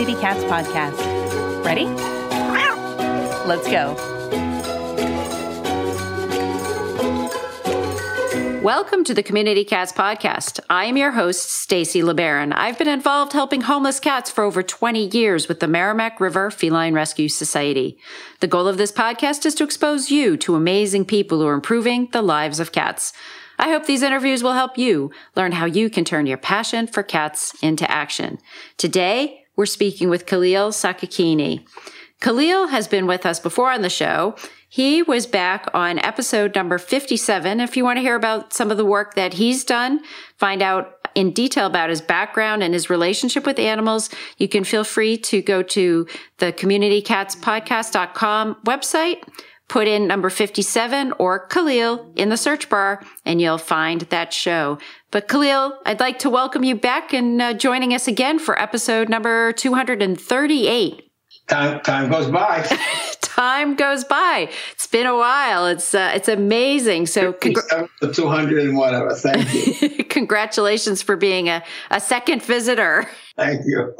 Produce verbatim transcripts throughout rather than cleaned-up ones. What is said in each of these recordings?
Community Cats podcast. Ready? Let's go. Welcome to the Community Cats podcast. I am your host, Stacy LeBaron. I've been involved helping homeless cats for over twenty years with the Merrimack River Feline Rescue Society. The goal of this podcast is to expose you to amazing people who are improving the lives of cats. I hope these interviews will help you learn how you can turn your passion for cats into action. Today, we're speaking with Khalil Sakakini. Khalil has been with us before on the show. He was back on episode number fifty-seven. If you want to hear about some of the work that he's done, find out in detail about his background and his relationship with animals, you can feel free to go to the community cats podcast dot com website, put in number fifty-seven or Khalil in the search bar, and you'll find that show. But Khalil, I'd like to welcome you back and uh, joining us again for episode number two hundred thirty-eight. Time, time goes by. Time goes by. It's been a while. It's uh, it's amazing. So congr- two hundred and whatever. Thank you. Congratulations for being a, a second visitor. Thank you.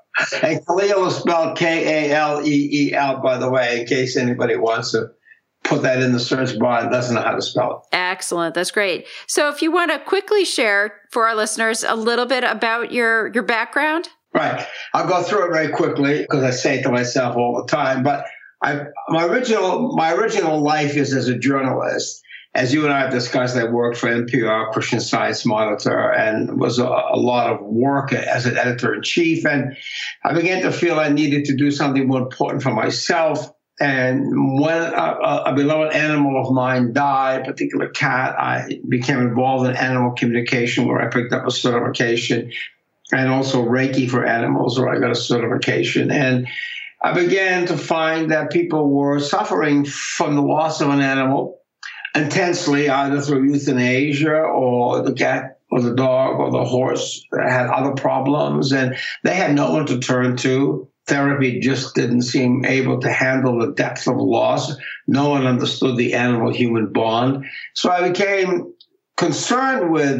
And Khalil is spelled K A L E E L, by the way, in case anybody wants to put that in the search bar and doesn't know how to spell it. Excellent. That's great. So if you want to quickly share for our listeners a little bit about your, your background. Right. I'll go through it very quickly because I say it to myself all the time. But I, my original my original life is as a journalist. As you and I have discussed, I worked for N P R, Christian Science Monitor, and was a, a lot of work as an editor-in-chief. And I began to feel I needed to do something more important for myself. And when a, a beloved animal of mine died, a particular cat, I became involved in animal communication where I picked up a certification, and also Reiki for animals, where I got a certification. And I began to find that people were suffering from the loss of an animal intensely, either through euthanasia or the cat or the dog or the horse had other problems, and they had no one to turn to. Therapy just didn't seem able to handle the depth of loss. No one understood the animal-human bond. So I became concerned with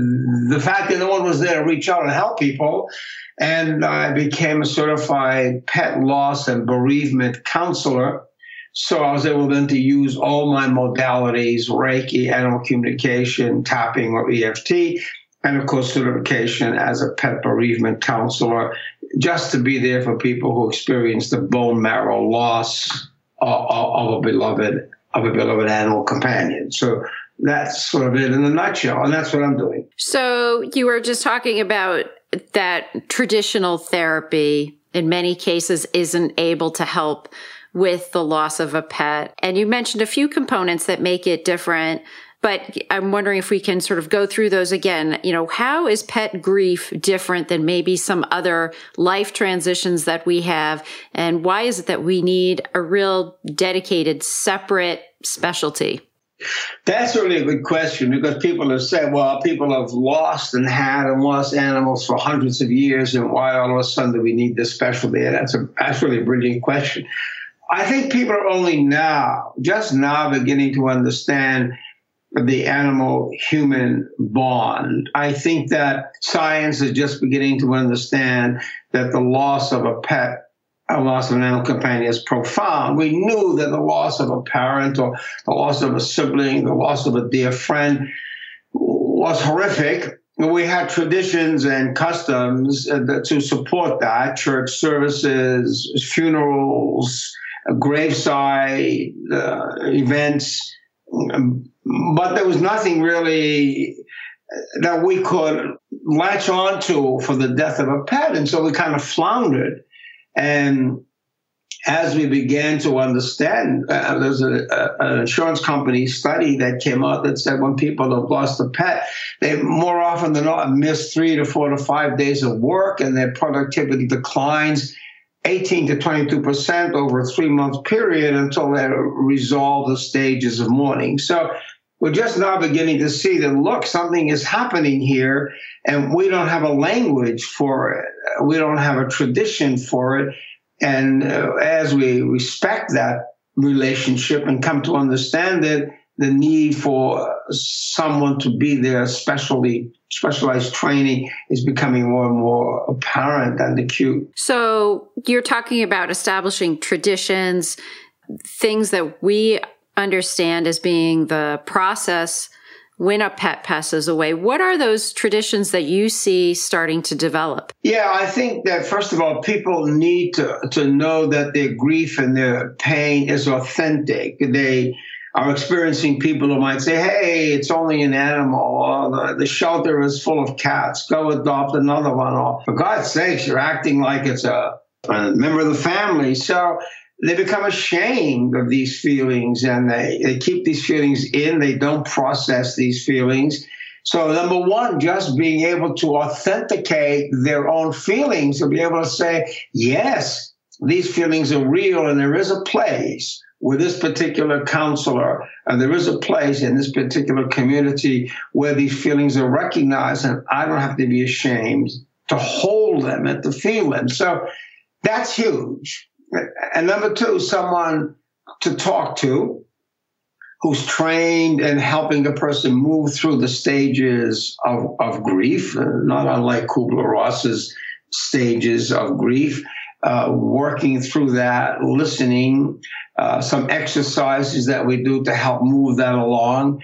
the fact that no one was there to reach out and help people. And I became a certified pet loss and bereavement counselor. So I was able then to use all my modalities, Reiki, animal communication, tapping, or E F T, and of course certification as a pet bereavement counselor, just to be there for people who experience the bone marrow loss of, of a beloved of a beloved animal companion. So that's sort of it in a nutshell, and that's what I'm doing. So you were just talking about that traditional therapy in many cases isn't able to help with the loss of a pet. And you mentioned a few components that make it different, but I'm wondering if we can sort of go through those again. You know, how is pet grief different than maybe some other life transitions that we have? And why is it that we need a real dedicated, separate specialty? That's really a good question, because people have said, well, people have lost and had and lost animals for hundreds of years, and why all of a sudden do we need this specialty? And that's, a, that's really a brilliant question. I think people are only now, just now, beginning to understand the animal-human bond. I think that science is just beginning to understand that the loss of a pet, a loss of an animal companion, is profound. We knew that the loss of a parent or the loss of a sibling, the loss of a dear friend was horrific. We had traditions and customs to support that, church services, funerals, graveside uh, events, but there was nothing really that we could latch on to for the death of a pet, and so we kind of floundered. And as we began to understand, uh, there's a, a, an insurance company study that came out that said when people have lost a pet, they more often than not miss three to four to five days of work, and their productivity declines eighteen to twenty-two percent over a three-month period until they resolve the stages of mourning. So we're just now beginning to see that, look, something is happening here, and we don't have a language for it. We don't have a tradition for it. And uh, as we respect that relationship and come to understand it, the need for someone to be there, especially specialized training, is becoming more and more apparent and acute. So you're talking about establishing traditions, things that we understand as being the process when a pet passes away. What are those traditions that you see starting to develop? Yeah, I think that, first of all, people need to, to know that their grief and their pain is authentic. They are experiencing people who might say, hey, it's only an animal, or the, the shelter is full of cats, go adopt another one, or for God's sakes, you're acting like it's a, a member of the family. So they become ashamed of these feelings, and they, they keep these feelings in. They don't process these feelings. So number one, just being able to authenticate their own feelings, to be able to say, yes, these feelings are real, and there is a place with this particular counselor, and there is a place in this particular community where these feelings are recognized, and I don't have to be ashamed to hold them and to feel them. So that's huge. And number two, someone to talk to who's trained in helping a person move through the stages of, of grief, not unlike Kubler-Ross's stages of grief, uh, working through that, listening, uh, some exercises that we do to help move that along.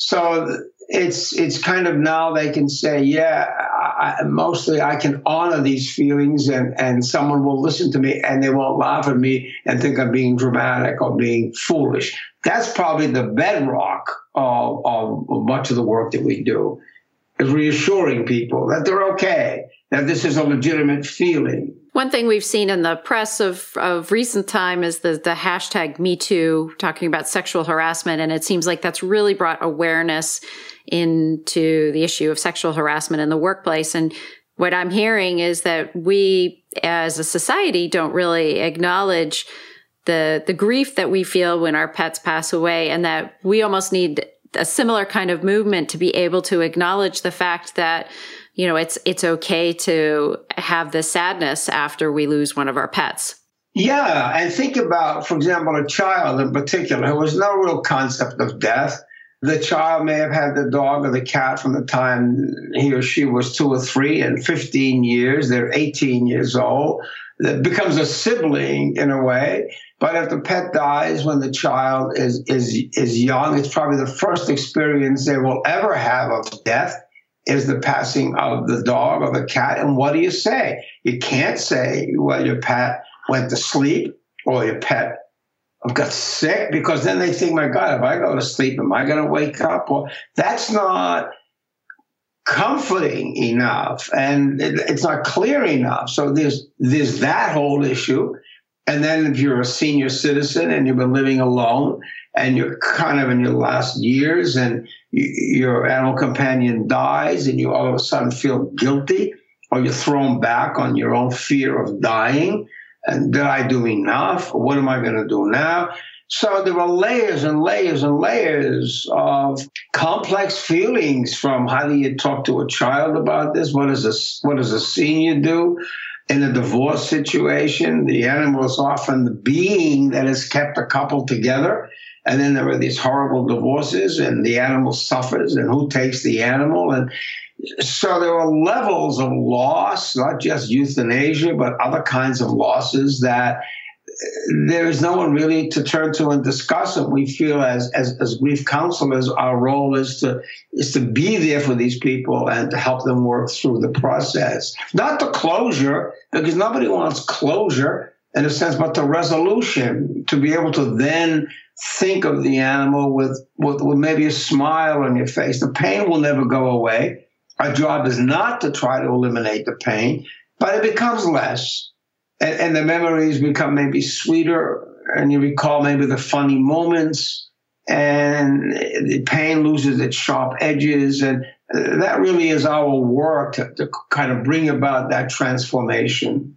So it's it's kind of now they can say, yeah, I, mostly I can honor these feelings, and, and someone will listen to me and they won't laugh at me and think I'm being dramatic or being foolish. That's probably the bedrock of, of much of the work that we do, is reassuring people that they're okay, that this is a legitimate feeling. One thing we've seen in the press of, of recent time is the, the hashtag Me Too, talking about sexual harassment. And it seems like that's really brought awareness into the issue of sexual harassment in the workplace. And what I'm hearing is that we as a society don't really acknowledge the, the grief that we feel when our pets pass away, and that we almost need a similar kind of movement to be able to acknowledge the fact that, you know, it's it's okay to have the sadness after we lose one of our pets. Yeah, and think about, for example, a child in particular who has no real concept of death. The child may have had the dog or the cat from the time he or she was two or three, and fifteen years, they're eighteen years old. That becomes a sibling in a way. But if the pet dies when the child is is is young, it's probably the first experience they will ever have of death, is the passing of the dog or the cat. And what do you say? You can't say, well, your pet went to sleep or your pet got sick, because then they think, my God, if I go to sleep, am I going to wake up? Or that's not comforting enough, and it, it's not clear enough. So there's there's that whole issue. And then if you're a senior citizen and you've been living alone and you're kind of in your last years, and you, your animal companion dies, and you all of a sudden feel guilty, or you're thrown back on your own fear of dying. And did I do enough? What am I going to do now? So there are layers and layers and layers of complex feelings, from how do you talk to a child about this? What does a, what does a senior do in a divorce situation? The animal is often the being that has kept a couple together. And then there are these horrible divorces, and the animal suffers, and who takes the animal? And so there are levels of loss, not just euthanasia, but other kinds of losses that there is no one really to turn to and discuss it. We feel as, as as grief counselors, our role is to is to be there for these people and to help them work through the process. Not the closure, because nobody wants closure in a sense, but the resolution, to be able to then think of the animal with, with, with maybe a smile on your face. The pain will never go away. Our job is not to try to eliminate the pain, but it becomes less. And, and the memories become maybe sweeter, and you recall maybe the funny moments, and the pain loses its sharp edges. And that really is our work to, to kind of bring about that transformation.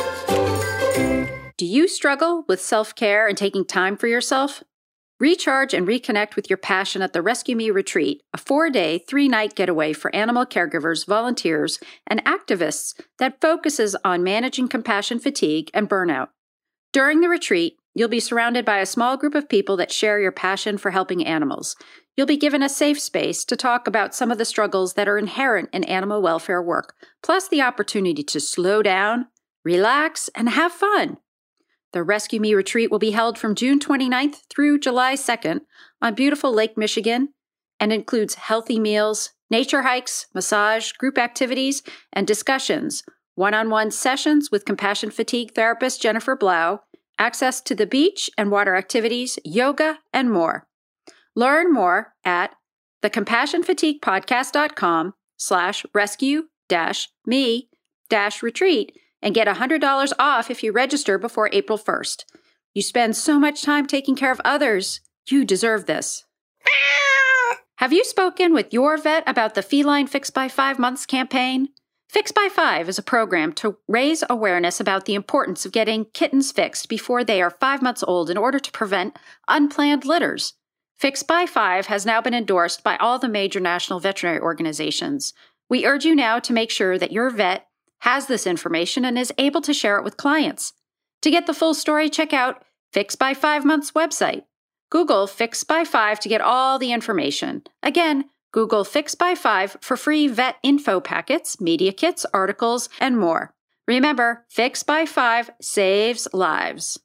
Do you struggle with self-care and taking time for yourself? Recharge and reconnect with your passion at the Rescue Me Retreat, a four-day, three-night getaway for animal caregivers, volunteers, and activists that focuses on managing compassion fatigue and burnout. During the retreat, You'll be surrounded by a small group of people that share your passion for helping animals. You'll be given a safe space to talk about some of the struggles that are inherent in animal welfare work, plus the opportunity to slow down, relax, and have fun. The Rescue Me retreat will be held from June twenty-ninth through July second on beautiful Lake Michigan and includes healthy meals, nature hikes, massage, group activities, and discussions, one-on-one sessions with compassion fatigue therapist Jennifer Blau, access to the beach and water activities, yoga, and more. Learn more at thecompassionfatiguepodcast.com slash rescue dash me dash retreat and get one hundred dollars off if you register before April first. You spend so much time taking care of others. You deserve this. Have you spoken with your vet about the Feline Fix by Five Months campaign? Fix by Five is a program to raise awareness about the importance of getting kittens fixed before they are five months old in order to prevent unplanned litters. Fix by Five has now been endorsed by all the major national veterinary organizations. We urge you now to make sure that your vet has this information and is able to share it with clients. To get the full story, check out Fix by Five Months website. Google Fix by Five to get all the information. Again, Google Fix by Five for free vet info packets, media kits, articles, and more. Remember, Fix by Five saves lives.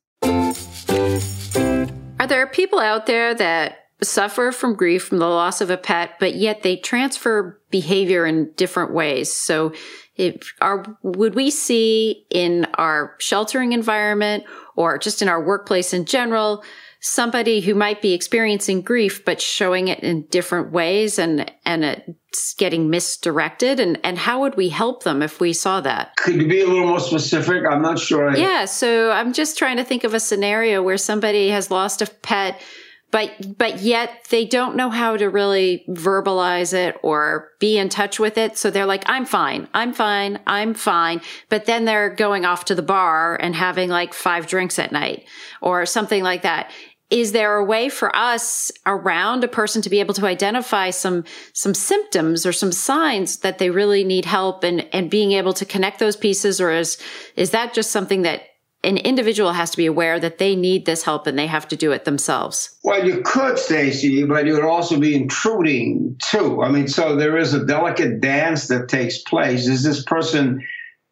Are there people out there that suffer from grief from the loss of a pet, but yet they transfer behavior in different ways? So if are, would we see in our sheltering environment or just in our workplace in general, somebody who might be experiencing grief, but showing it in different ways and, and it's getting misdirected? And, and how would we help them if we saw that? Could you be a little more specific? I'm not sure. Yeah. So I'm just trying to think of a scenario where somebody has lost a pet, but, but yet they don't know how to really verbalize it or be in touch with it. So they're like, I'm fine. I'm fine. I'm fine. But then they're going off to the bar and having like five drinks at night or something like that. Is there a way for us around a person to be able to identify some, some symptoms or some signs that they really need help and, and being able to connect those pieces? Or is, is that just something that an individual has to be aware that they need this help and they have to do it themselves? Well, you could, Stacey, but you would also be intruding too. I mean, so there is a delicate dance that takes place. Is this person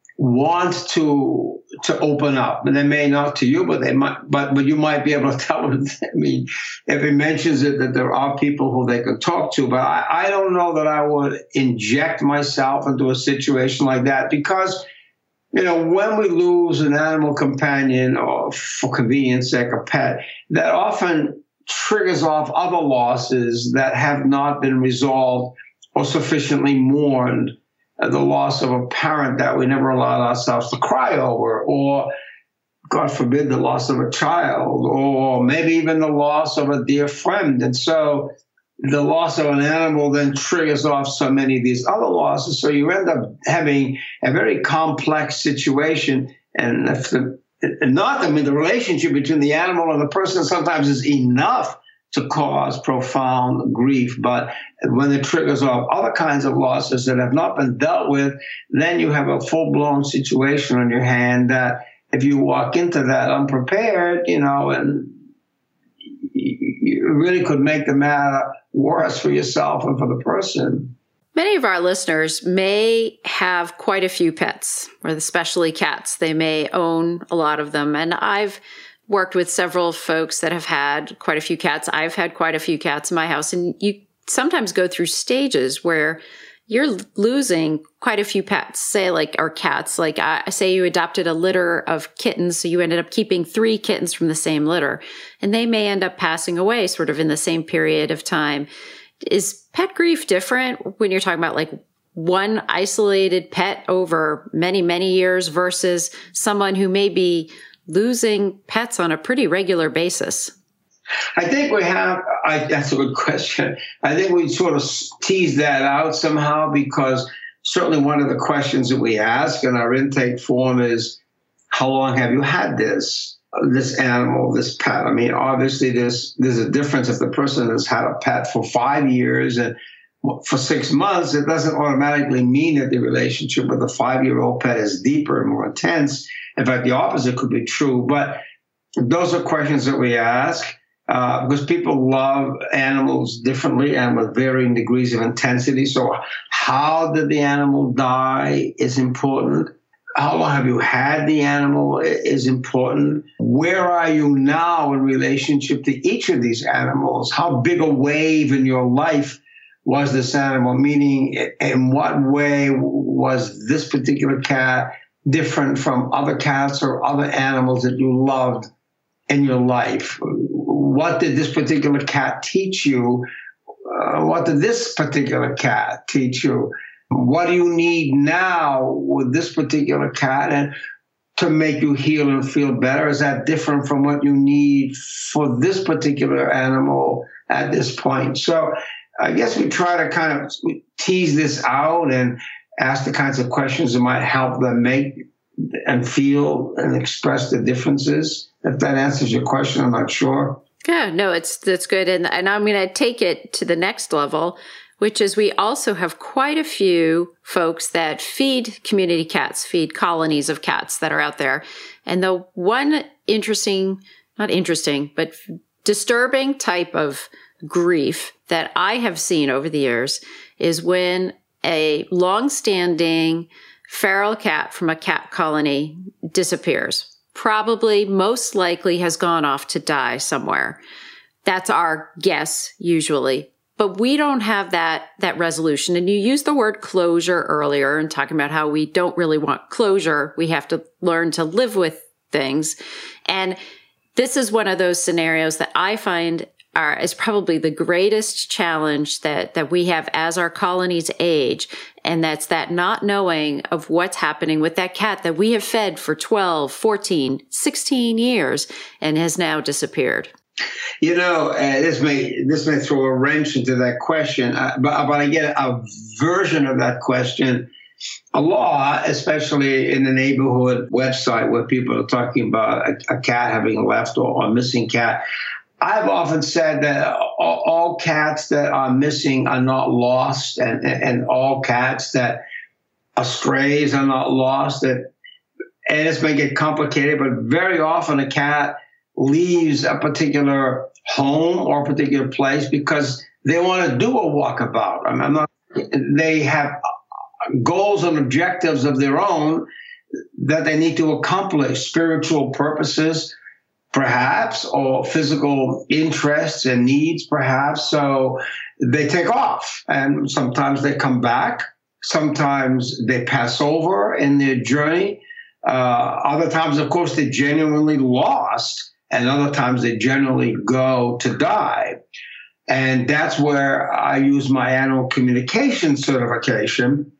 want to to open up, and they may not to you, but they might, but but you might be able to tell them. I mean, if he mentions it, that there are people who they can talk to, but I, I don't know that I would inject myself into a situation like that, because, you know, when we lose an animal companion or for convenience sake a pet, that often triggers off other losses that have not been resolved or sufficiently mourned. The loss of a parent that we never allowed ourselves to cry over, or, God forbid, the loss of a child, or maybe even the loss of a dear friend. And so the loss of an animal then triggers off so many of these other losses. So you end up having a very complex situation. And if the, not, I mean, the relationship between the animal and the person sometimes is enough to cause profound grief. But when it triggers off other kinds of losses that have not been dealt with, then you have a full-blown situation on your hand that if you walk into that unprepared, you know, and you really could make the matter worse for yourself and for the person. Many of our listeners may have quite a few pets, or especially cats. They may own a lot of them. And I've worked with several folks that have had quite a few cats. I've had quite a few cats in my house. And you sometimes go through stages where you're losing quite a few pets, say like, or cats. Like I say you adopted a litter of kittens, so you ended up keeping three kittens from the same litter, and they may end up passing away sort of in the same period of time. Is pet grief different when you're talking about like one isolated pet over many, many years versus someone who may be losing pets on a pretty regular basis? I think we have, I, that's a good question. I think we sort of tease that out somehow, because certainly one of the questions that we ask in our intake form is, how long have you had this, this animal, this pet? I mean, obviously there's, there's a difference if the person has had a pet for five years and for six months, it doesn't automatically mean that the relationship with a five-year-old pet is deeper and more intense. In fact, the opposite could be true. But those are questions that we ask uh, because people love animals differently and with varying degrees of intensity. So how did the animal die is important. How long have you had the animal is important. Where are you now in relationship to each of these animals? How big a wave in your life was this animal? Meaning, in what way was this particular cat different from other cats or other animals that you loved in your life? What did this particular cat teach you? Uh, what did this particular cat teach you? What do you need now with this particular cat and to make you heal and feel better? Is that different from what you need for this particular animal at this point? So I guess we try to kind of tease this out and ask the kinds of questions that might help them make and feel and express the differences. If that answers your question, I'm not sure. Yeah, no, it's that's good. And, and I'm going to take it to the next level, which is we also have quite a few folks that feed community cats, feed colonies of cats that are out there. And the one interesting, not interesting, but disturbing type of grief that I have seen over the years is when a longstanding feral cat from a cat colony disappears. Probably most likely has gone off to die somewhere. That's our guess usually. But we don't have that, that resolution. And you used the word closure earlier and talking about how we don't really want closure. We have to learn to live with things. And this is one of those scenarios that I find are, is probably the greatest challenge that, that we have as our colonies age. And that's that not knowing of what's happening with that cat that we have fed for twelve, fourteen, sixteen years and has now disappeared. You know, uh, this may this may throw a wrench into that question, uh, but, but I get a version of that question a lot, especially in the neighborhood website where people are talking about a, a cat having left or, or a missing cat. I've often said that all, all cats that are missing are not lost, and, and all cats that are strays are not lost. That, and this may get complicated, but very often a cat leaves a particular home or a particular place because they want to do a walkabout. I mean, I'm not, they have goals and objectives of their own that they need to accomplish, spiritual purposes, perhaps, or physical interests and needs, perhaps. So they take off, and sometimes they come back. Sometimes they pass over in their journey. Uh, other times, of course, they're genuinely lost, and other times they generally go to die. And that's where I use my animal communication certification,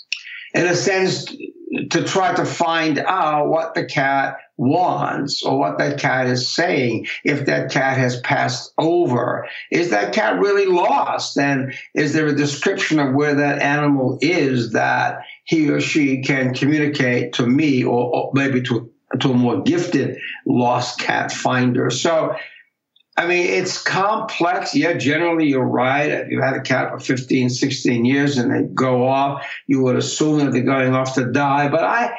in a sense, to try to find out what the cat wants or what that cat is saying. If that cat has passed over, is that cat really lost? And is there a description of where that animal is that he or she can communicate to me, or, or maybe to, to a more gifted lost cat finder? So, I mean, it's complex. Yeah, generally you're right. If you had a cat for fifteen, sixteen years and they go off, you would assume that they're going off to die. But I,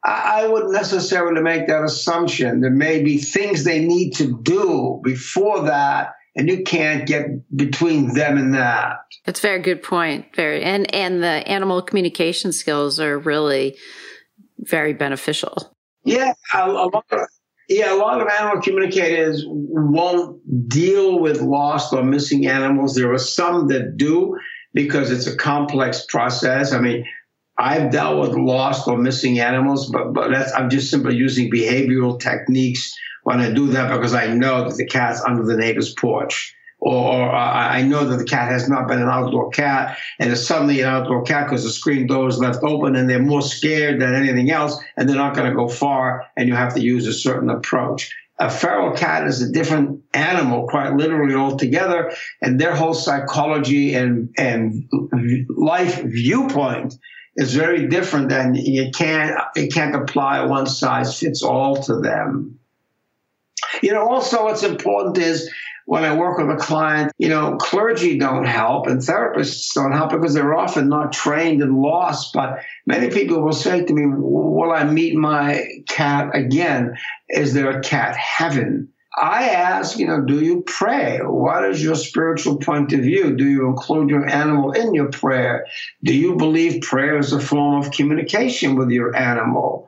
I wouldn't necessarily make that assumption. There may be things they need to do before that, and you can't get between them and that. That's a very good point. Very, and and the animal communication skills are really very beneficial. Yeah, a, a lot of yeah, a lot of animal communicators won't deal with lost or missing animals. There are some that do because it's a complex process. I mean, I've dealt with lost or missing animals, but, but that's, I'm just simply using behavioral techniques when I do that because I know that the cat's under the neighbor's porch. Or, or I know that the cat has not been an outdoor cat and is suddenly an outdoor cat because the screen door is left open and they're more scared than anything else and they're not going to go far and you have to use a certain approach. A feral cat is a different animal, quite literally altogether, and their whole psychology and, and life viewpoint is very different, and you can't, it can't apply one size fits all to them. You know, also what's important is when I work with a client, you know, clergy don't help and therapists don't help because they're often not trained and lost. But many people will say to me, will I meet my cat again? Is there a cat heaven? I ask, you know, do you pray? What is your spiritual point of view? Do you include your animal in your prayer? Do you believe prayer is a form of communication with your animal?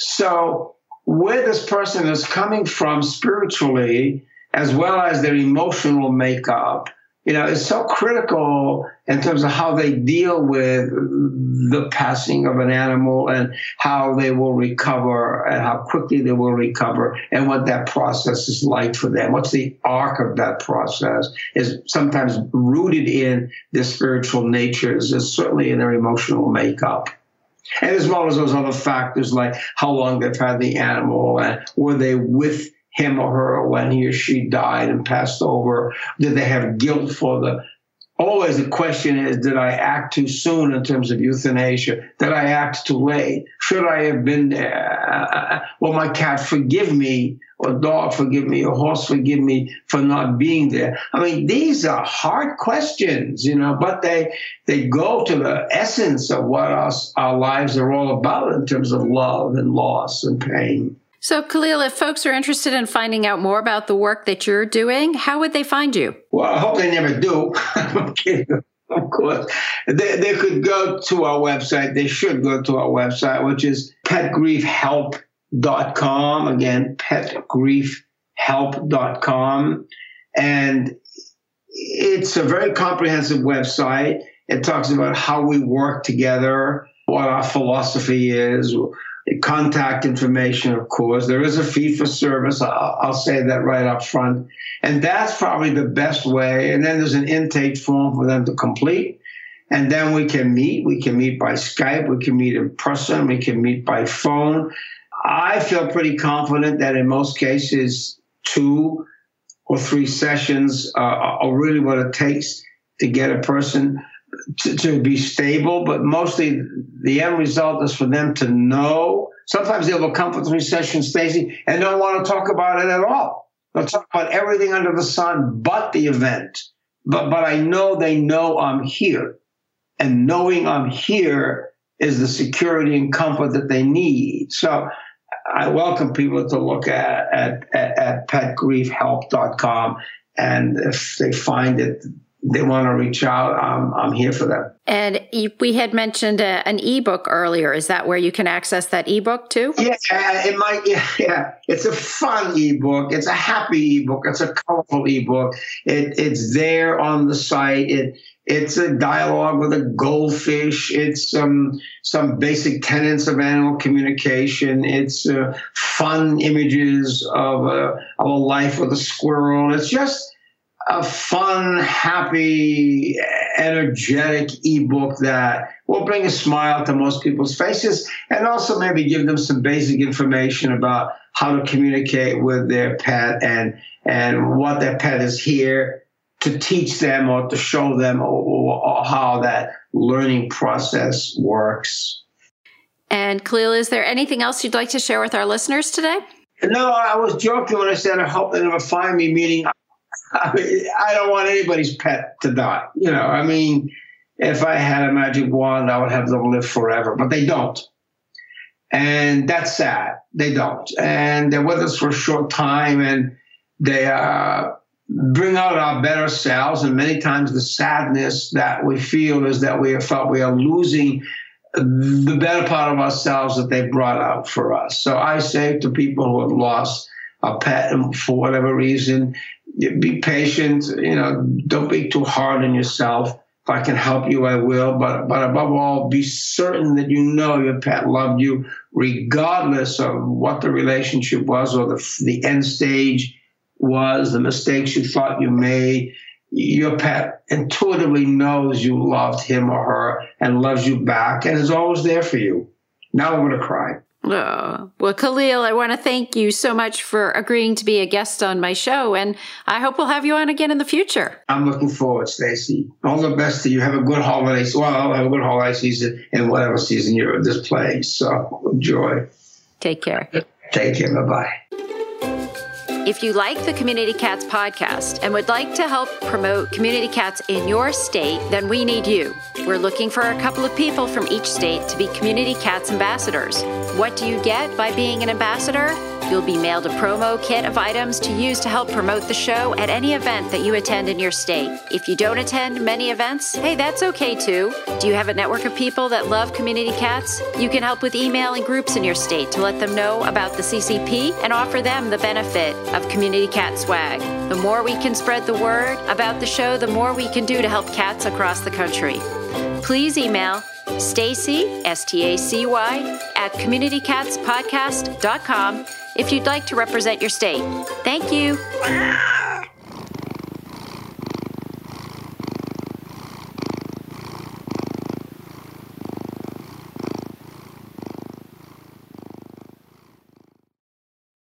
So where this person is coming from spiritually, as well as their emotional makeup, you know, is so critical in terms of how they deal with the passing of an animal and how they will recover and how quickly they will recover and what that process is like for them. What's the arc of that process is sometimes rooted in their spiritual natures, is certainly in their emotional makeup. And as well as those other factors like how long they've had the animal and were they with him or her when he or she died and passed over? Did they have guilt for the... Always the question is, did I act too soon in terms of euthanasia? Did I act too late? Should I have been there? Will my cat forgive me, or dog forgive me, or horse forgive me for not being there? I mean, these are hard questions, you know, but they they go to the essence of what us, our lives are all about in terms of love and loss and pain. So, Khalil, if folks are interested in finding out more about the work that you're doing, how would they find you? Well, I hope they never do. I'm kidding, of course. They, they could go to our website. They should go to our website, which is pet grief help dot com. Again, pet grief help dot com. And it's a very comprehensive website. It talks about how we work together, what our philosophy is, contact information, of course. There is a fee for service. I'll, I'll say that right up front. And that's probably the best way. And then there's an intake form for them to complete. And then we can meet. We can meet by Skype. We can meet in person. We can meet by phone. I feel pretty confident that in most cases, two or three sessions uh, are really what it takes to get a person To, to be stable, but mostly the end result is for them to know. Sometimes they will come for three sessions, Stacey, and don't want to talk about it at all. They'll talk about everything under the sun but the event. But but I know they know I'm here. And knowing I'm here is the security and comfort that they need. So I welcome people to look at, at, at, at pet grief help dot com. And if they find it, they want to reach out, I'm, I'm here for them. And we had mentioned a, an ebook earlier. Is that where you can access that ebook too? Yeah, it might. Yeah, yeah. It's a fun ebook. It's a happy ebook. It's a colorful ebook. It, it's there on the site. It It's a dialogue with a goldfish. It's some some basic tenets of animal communication. It's uh, fun images of a, of a life with a squirrel. It's just a fun, happy, energetic ebook that will bring a smile to most people's faces and also maybe give them some basic information about how to communicate with their pet and and what their pet is here to teach them or to show them or, or how that learning process works. And Khalil, is there anything else you'd like to share with our listeners today? No, I was joking when I said I hope they never find me, meaning I mean, I don't want anybody's pet to die. You know, I mean, if I had a magic wand, I would have them live forever, but they don't. And that's sad. They don't. And they're with us for a short time, and they uh, bring out our better selves. And many times the sadness that we feel is that we have felt we are losing the better part of ourselves that they brought out for us. So I say to people who have lost a pet for whatever reason, be patient, you know, don't be too hard on yourself. If I can help you, I will. But but above all, be certain that you know your pet loved you, regardless of what the relationship was or the, the end stage was, the mistakes you thought you made. Your pet intuitively knows you loved him or her and loves you back and is always there for you. Now I'm going to cry. Oh, well, Khalil, I want to thank you so much for agreeing to be a guest on my show, and I hope we'll have you on again in the future. I'm looking forward, Stacey. All the best to you. Have a good holiday. Well, have a good holiday season in whatever season you're at this place. So enjoy. Take care. Take care. Bye-bye. If you like the Community Cats podcast and would like to help promote Community Cats in your state, then we need you. We're looking for a couple of people from each state to be Community Cats ambassadors. What do you get by being an ambassador? You'll be mailed a promo kit of items to use to help promote the show at any event that you attend in your state. If you don't attend many events, hey, that's okay too. Do you have a network of people that love Community Cats? You can help with emailing groups in your state to let them know about the C C P and offer them the benefit of Community Cat swag. The more we can spread the word about the show, the more we can do to help cats across the country. Please email Stacy, S T A C Y, at community cats podcast dot com if you'd like to represent your state. Thank you.